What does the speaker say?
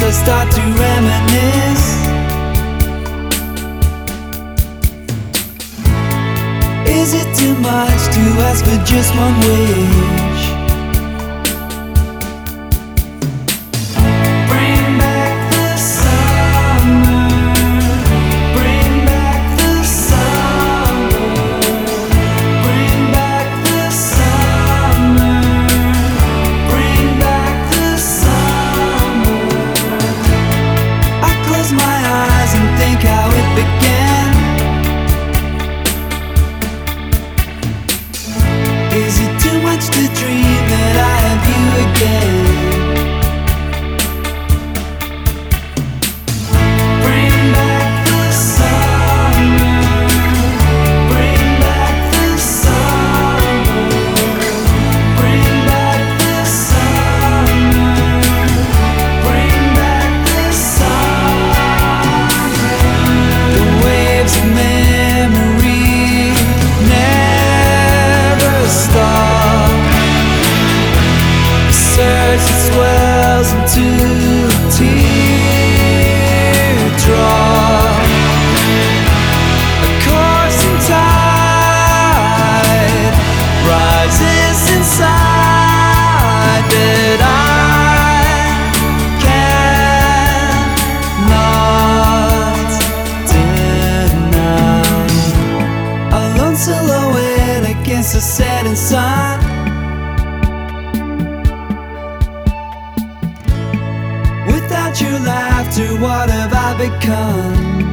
I start to reminisce. Is it too much to ask for just one wish? Bring back the summer, bring back the summer, bring back the summer, bring back the summer. I close my eyes and think how it began. Is it too much to dream that I have you again? Bring back the summer, bring back the summer, bring back the summer, bring back the summer. The waves of memory never stop. The surge that swells into a teardrop, a coursing tide rises inside that I cannot deny. A lone silhouette against the setting sun. Without your laughter, what have I become?